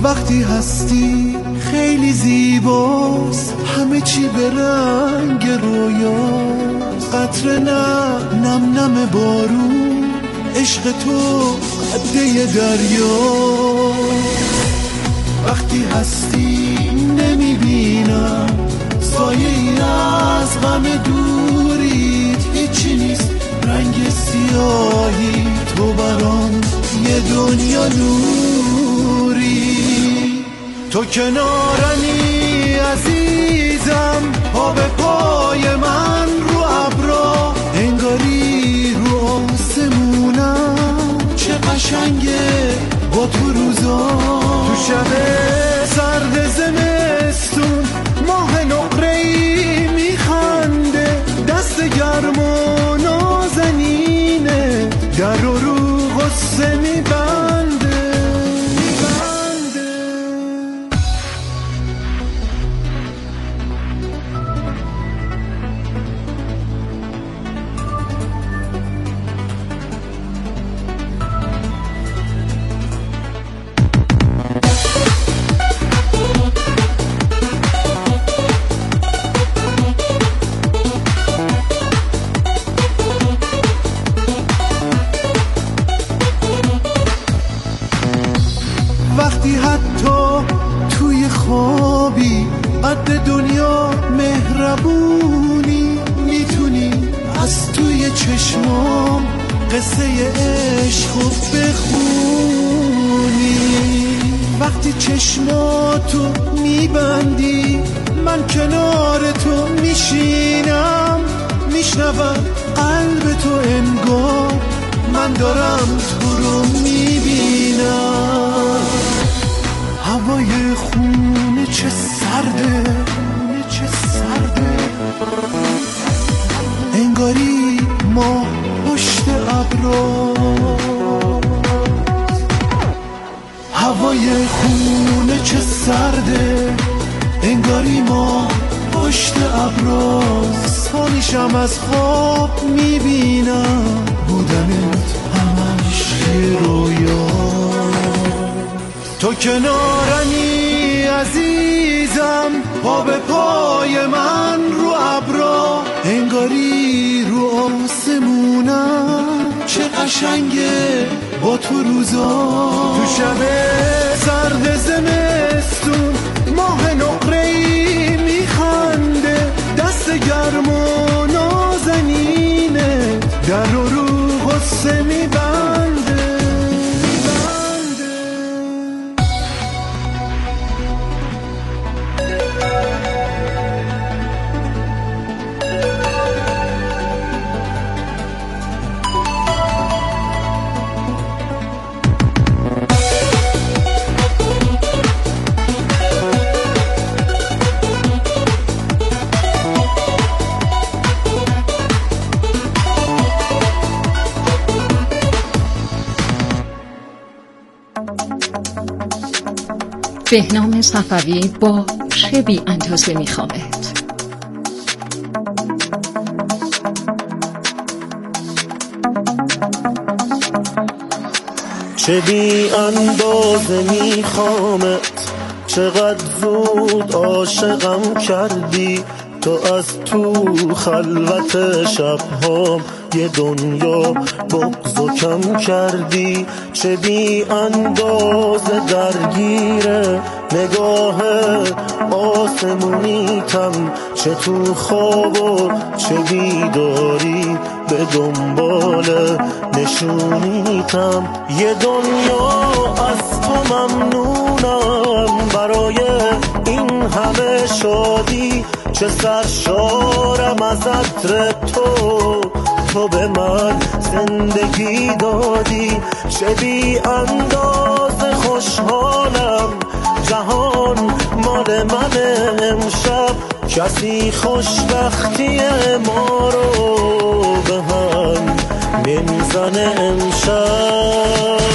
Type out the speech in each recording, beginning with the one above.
وقتی هستی خیلی زیباست، همه چی به رنگ رویاست. قطره نم نم بارون، عشق تو قده دریا. وقتی هستی نمیبینم سایه ای از غم دوریت، هیچی نیست رنگ سیاهی، تو برام یه دنیا نوری. تو کنارمی عزیزم، پا به پای من رو ابرا، انگاری رو آسمونم. چه قشنگه با تو روزا، تو شب سرد زمستون ماه نقره‌ای میخنده، دست گرم و نازنینه، در رو غصه میبنده. وقتی حتی توی خوابی قد دنیا مهربونی، میتونی از توی چشمام قصه عشقو بخونی. وقتی چشماتو میبندی من کنار تو میشینم، میشنوم قلب تو انگار من دارم تو رو میبینم. هوای خونه چه سرده، چه سرده، انگاری ما پشت ابرا. هوای خونه چه سرده، انگاری ما پشت ابراست. پانیشم از خواب میبینم بودنت همش یه رویا. تو کنارمی عزیزم، پا به پای من رو ابرا، انگاری رو آسمونم. چه قشنگه با تو روزا، تو شب سرد زمستون ماه نقره‌ای میخنده، دست گرم و نازنینه، در رو غصه میبنده. بهنام صفوی با چه بی اندازه میخوامت. چه بی اندازه میخوامت، چقدر زود عاشقم کردی. تو از تو خلوت شبهام یه دنیا بغض و کم کردی. چه بی اندازه درگیره نگاه آسمونیتم، چه تو خواب و چه بیداری به دنبال نشونیتم. یه دنیا از تو ممنونم برای این همه شادی، چه سرشارم از عطر تو به من زندگی دادی. چه بی اندازه خوشحالم جهان مال من امشب، کسی خوشبختی ما رو به هم نمیزنه امشب.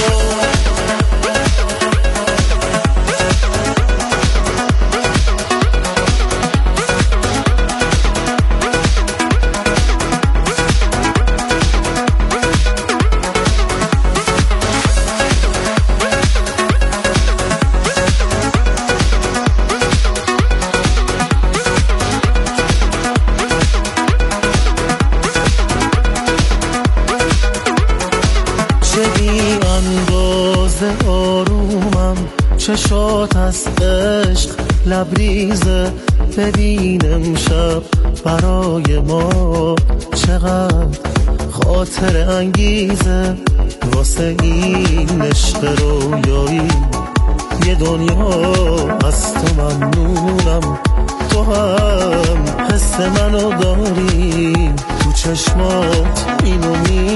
چشات از عشق لبریزه، ببین امشب برای ما چقدر خاطر انگیزه. واسه این عشق رویایی یه دنیا از تو ممنونم، تو هم حس منو داری، تو چشمات اینو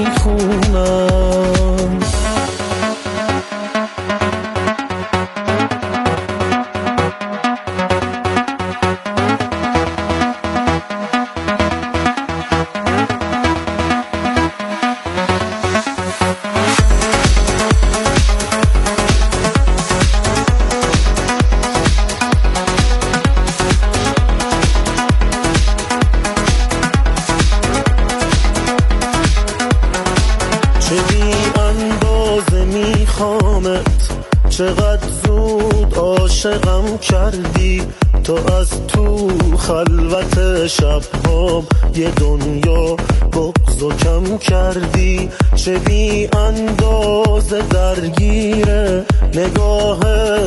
میخونم. چقدر زود عاشقم کردی، تو از تو خلوت شب‌هام یه دنیا بغضو کم کردی. چه بی اندازه درگیره نگاه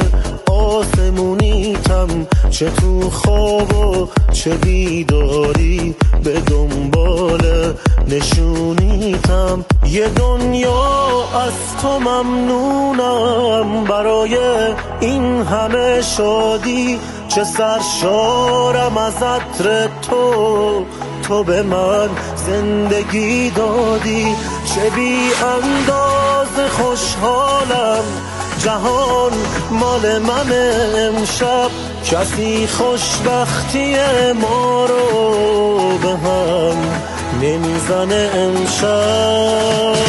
آسمونیتم، چه تو خواب و چه بیداری به دنبال نشونیتم. یه دنیا از تو ممنونم، برای این همه شادی چه سرشارم از عطر تو به من زندگی دادی. چه بی انداز خوشحالم، جهان مال من امشب، کسی خوشبختی ما رو به هم نمیزنه امشب.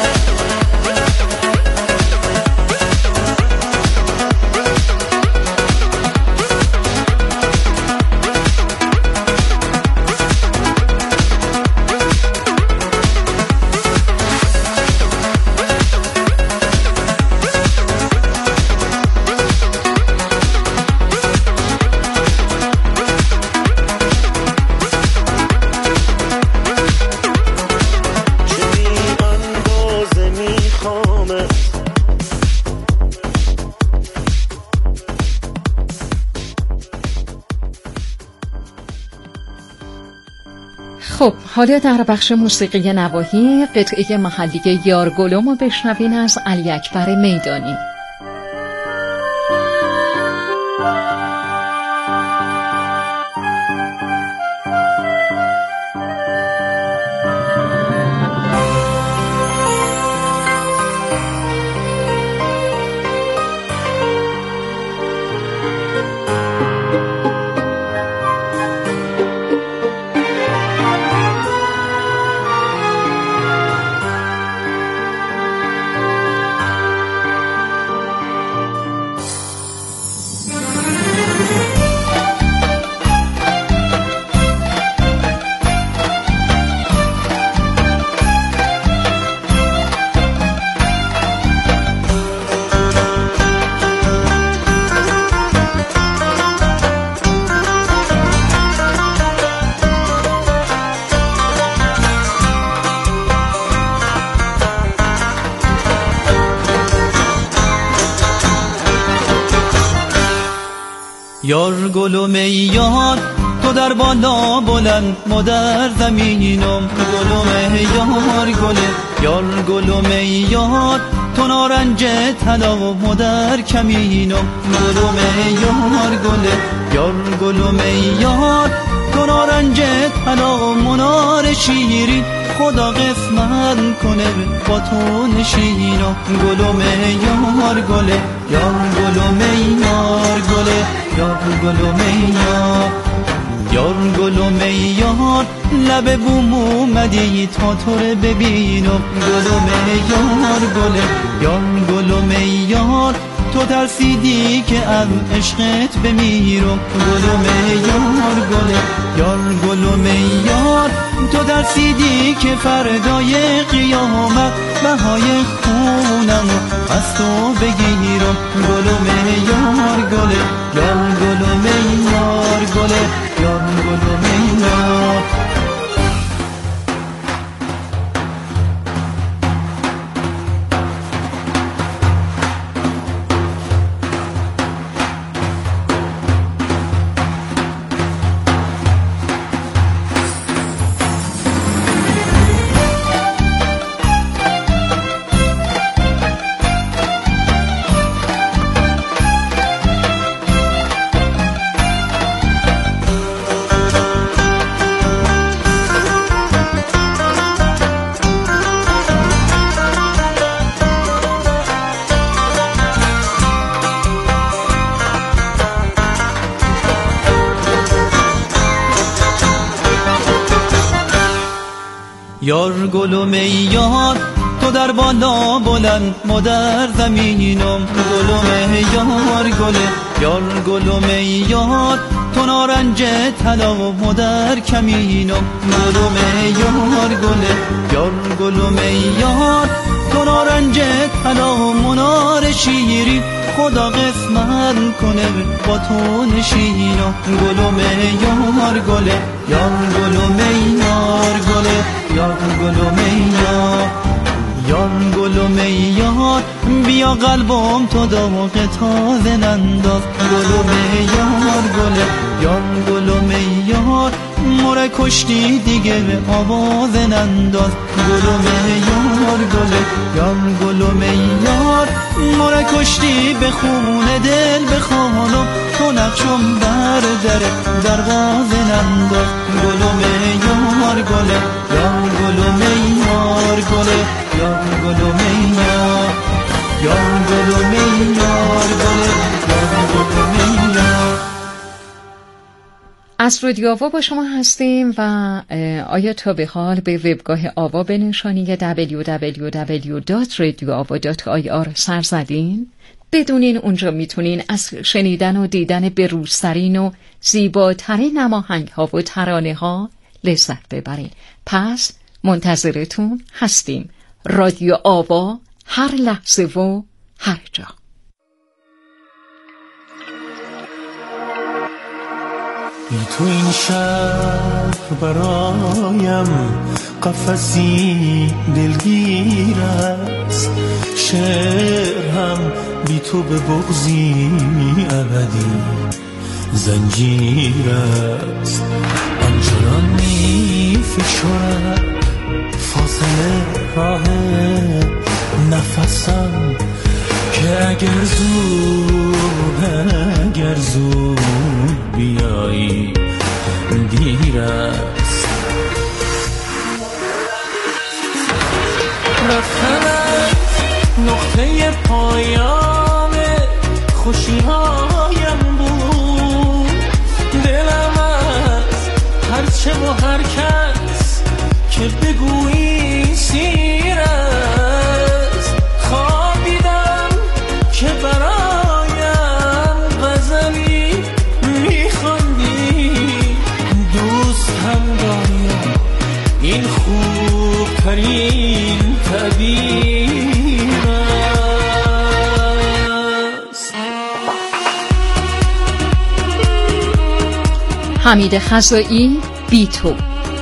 خب حالا در بخش موسیقی نواحی قطعه محلی یار گلم رو بشنوین از علی اکبر میدانی. یار گلم یار تو در بالا بلند ما در زمینم، گلم یار گله یار گلم یار تو نارنج طلا ما در کمینم، گلم یار گله یار گلم یار تو نارنج طلا منار شیرین، خدا قسمت کنه با تو نشینم، گلم یار گله یار گلم یار گله یار گلم یار گلم یار لب بوم اومدی تا تو رو ببینم، گلم یار گله یار گلم یار تو ترسیدی که از عشقت بمیرم، گلم یار گله یار گلم یار تو ترسیدی که فردای قیامت بهای خونم از تو بگیرم، گلم یار گله یار گلم یار گله یار گلم یار. یار گلم ای یار تو در بالا بلند ما در زمینم. گلم ای یار گله یار گلم ای یار تو نارنج طلا ما در کمینم. گلم ای یار گله یار گلم ای یار تو نارنج طلا منار شیری خدا قسمت کنه با تو نشینم. گلم ای یار گله یار گلم ای یار گله یار گلم ای یار یار گلم ای یار بیا قلبم تو داغ تازه ننداز. گلم ای یار گله یار گلم ای یار مرا کشتی دیگه آواز ننداز. گلم ای یار گله یار گلم ای یار مرا کشتی به خون دل بخوانم تو نقشم در دروازه ننداز. گلم ای یار گله یار گلم ای یار گله یار گلم ای یار یار گلم ای یار گله یار گلم ای یار. از رادیو آوا با شما هستیم و آیا تا به حال به وبگاه آوا به نشانی www.radioava.ir سر زدین؟ بدونین اونجا میتونین از شنیدن و دیدن بروزترین و زیباترین نماهنگ ها و ترانه ها لذت ببرین. پس منتظرتون هستیم. رادیو آوا، هر لحظه و هر جا. بی تو این شهر برایم قفسی دلگیر است. شعر هم بی تو به بغضی ابدی زنجیر است. آنچنان می فشرد فاصله راه نفسم که اگر زود بیایی دیر است. رفتنت نقطه پایان خوشی‌هایم بود. دلم از هرچه و هر کس که بگویی سیر است. خوابیدم که برایم غزلی میخواندی. دوست هم داریم این خوبترین تعبیر است. حمید خزائی، بی تو.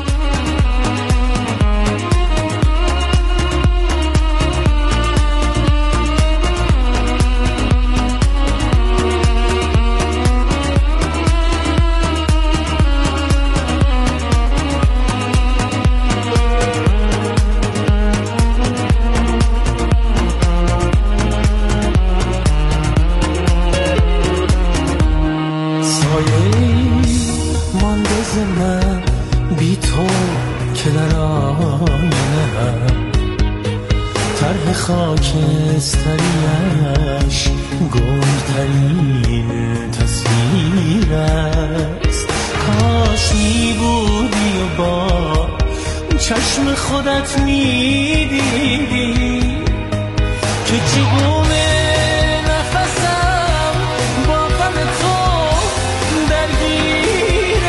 خاکستریش گلترین تصویر است. کاش می بودی و با چشم خودت می دیدی که چگونه نفسم با غم تو درگیر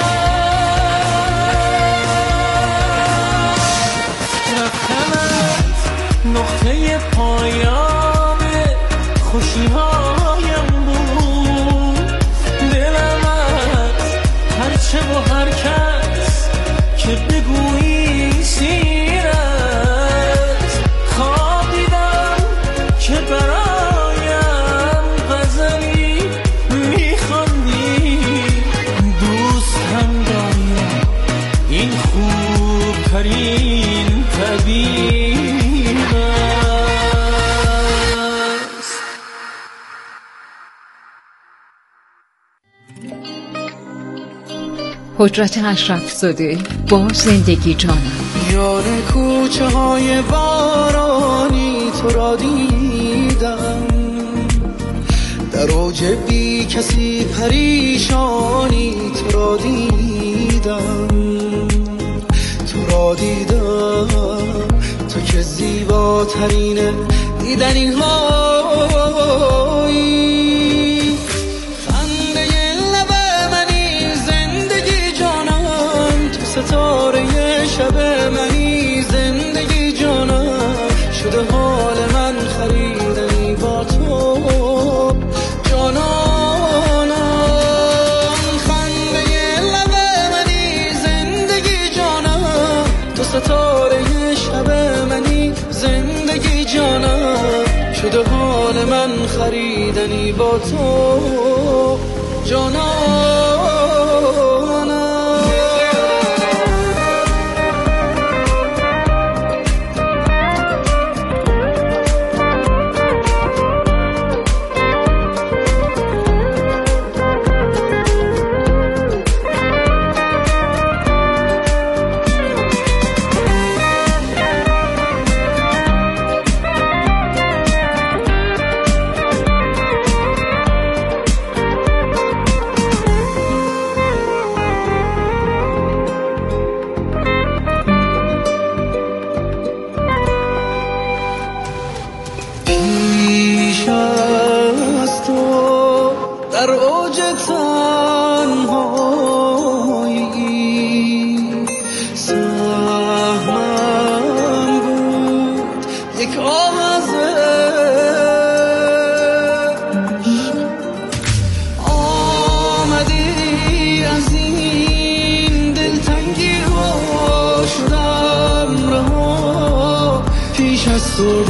است. رفتنت نقطه پایان خوشی‌هایم بود. دلم از هرچه و هر کس که بگویی سیر است. خوابیدم که برایم غزلی میخواندی. دوست هم داریم این خوبترین تعبیر. حجت اشرف‌زاده با زندگی جانم. یار کوچه های بارانی تو را دیدم، در اوج بی کسی پریشانی تو را دیدم. تو را زیبا دیدم، تو که زیباترین دیدنی هایی. خنده لب منی زندگی جانم، تو ستاره شب منی زندگی جانم. شده حال من خریدنی با تو جانانم. خنده لب منی زندگی جانم، تو ستاره شب منی زندگی جانم. شده حال من خریدنی با تو جانانم. در اوج تنهایی سهمم بود یک آوازش. آمدی از این دلتنگی ها شدم رها، پیش از تو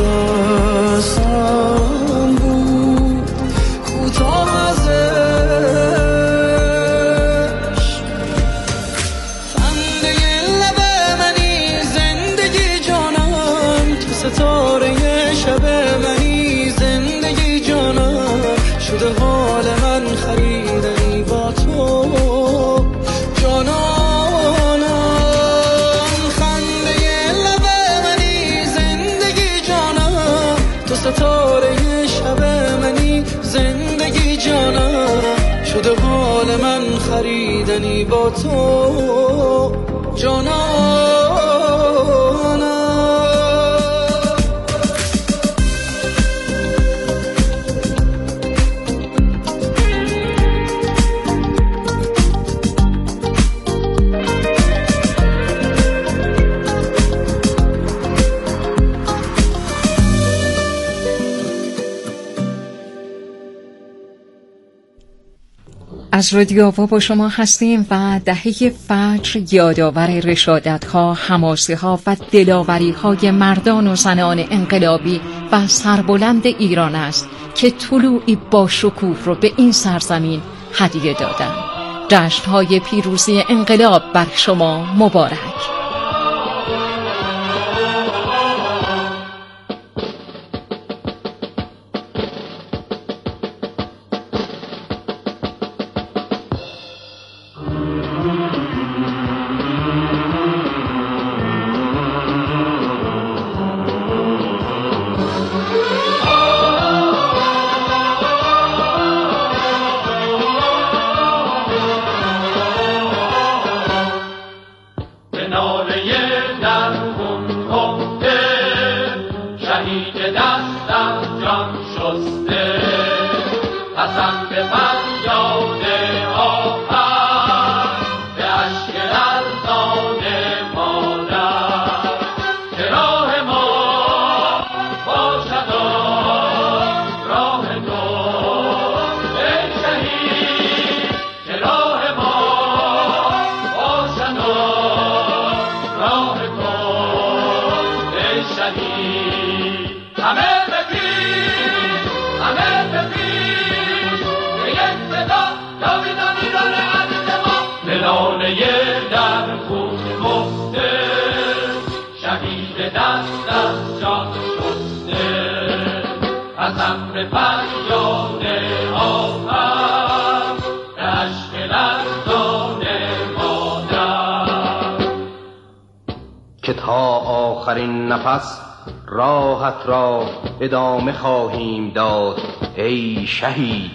دستم بود کوتاه ستاره شب منی زندگی جانم. شده حال من خریدنی با تو جانانم. خنده لب منی زندگی جانم، تو ستاره شب منی زندگی جانم. شده حال من خریدنی با تو جانانم. از رادیو آوا با شما هستیم و دهه فجر یادآور رشادت‌ها، حماسه‌ها و دلاوری‌های مردان و زنان انقلابی و سربلند ایران است که طلوعی با شکوه رو به این سرزمین هدیه دادند. جشن‌های پیروزی انقلاب بر شما مبارک. که تا آخرین نفس راحت را ادامه خواهیم داد ای شهید.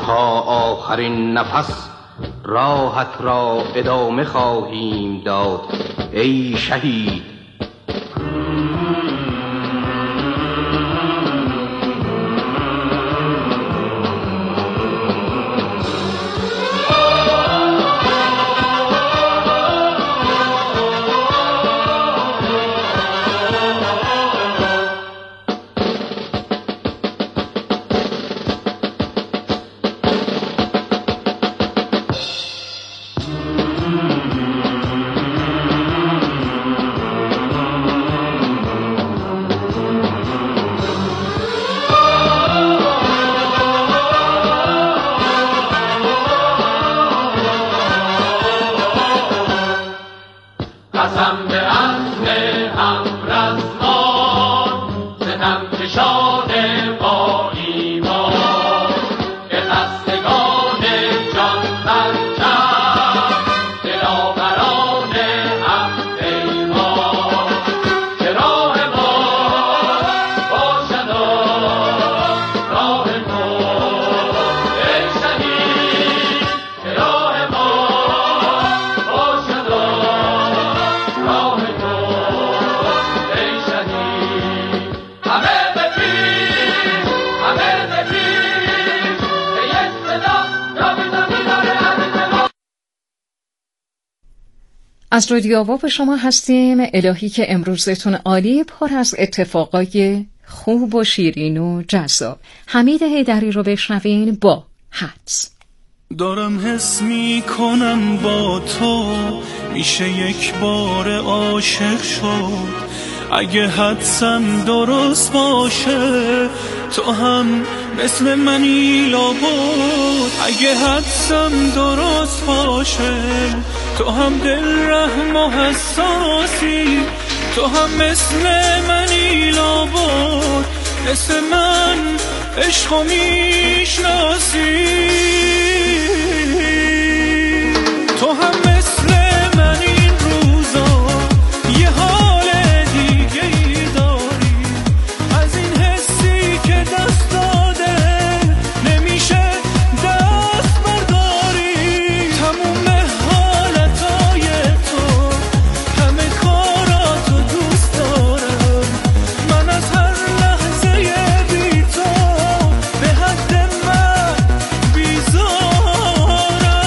تا آخرین نفس راحت را ادامه خواهیم داد ای شهید. از رادیو آوا به شما هستیم. الهی که امروزتون عالی، پر از اتفاقای خوب و شیرین و جذاب. حمید حیدری رو بشنوین با حدس. دارم حس می کنم با تو میشه یک بار عاشق شد. اگه حدسم درست باشه تو هم مثل منی لابد. اگه حدسم درست باشه تو هم دل رحم و حساسی. تو هم مثل منی لابد، مثل من عشقو میشناسی. تو هم مثل من این روزا یه حال دیگه ای داری. از این حسی که دست داده نمیشه دست برداری. تموم حالتای تو، همه کاراتو دوست دارم. من از هر لحظه بی تو به حد من بیزارم.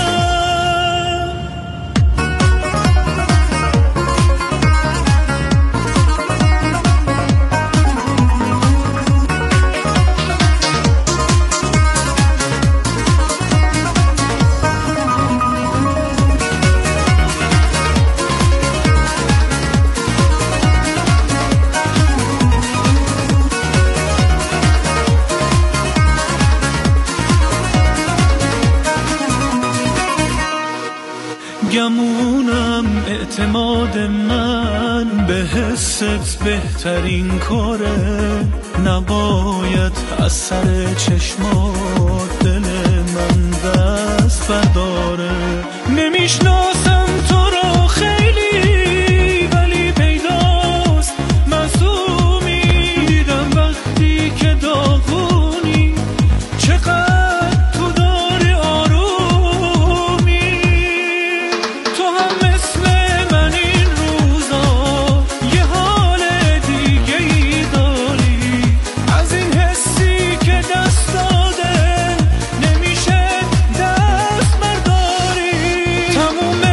گمونم اعتماد من به حست بهترین کاره. نباید از سر چشمات دل من دست برداره. نمیشناسم تو رو خیلی ولی پیداست معصومی. دیدم وقتی که داغونی چقدر تو داری آرومی. تو هم مثل من این روزا یه حال دیگه ای داری. از این حسی که دست داده نمیشه دست برداری. تموم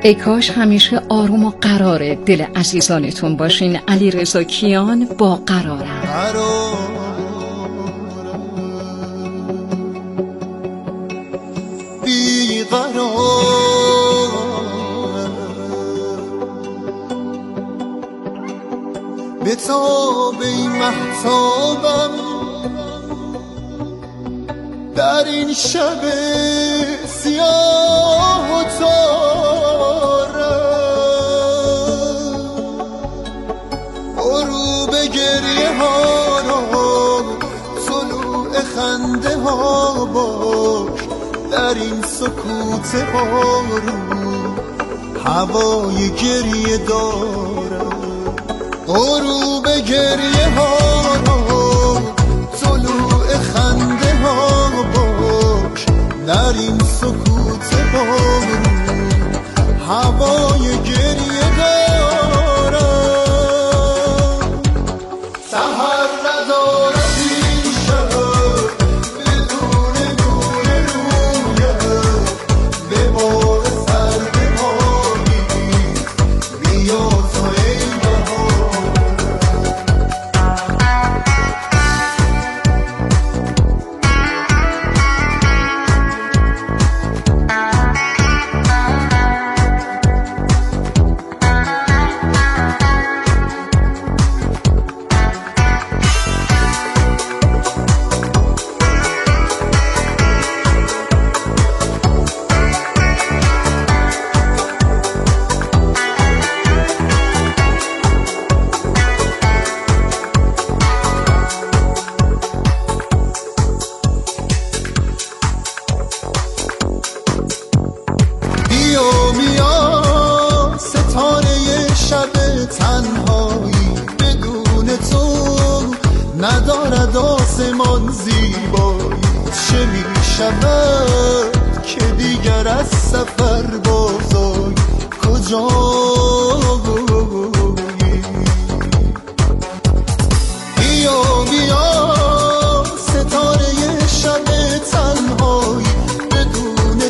ای کاش همیشه آروم و قرار دل عزیزانتون باشین. علیرضا کیان با قرارم. بی قرار به تاب این مهتابم در این شب سیاه و تارم، غروب گریه ها را طلوع خنده ها باش در این سکوت بارون، هوای گریه دارم. غروب گریه ها را طلوع خنده ها باش در این سکوت بارون، هوای گریه دارم. سحر ندارد این شب بدون نور رویت، به باد سرد پاییز بیا تو ای بهار. تنهایی بدون تو ندارد آسمان زیبایی. چه می شود که دیگر از سفر بازای کجا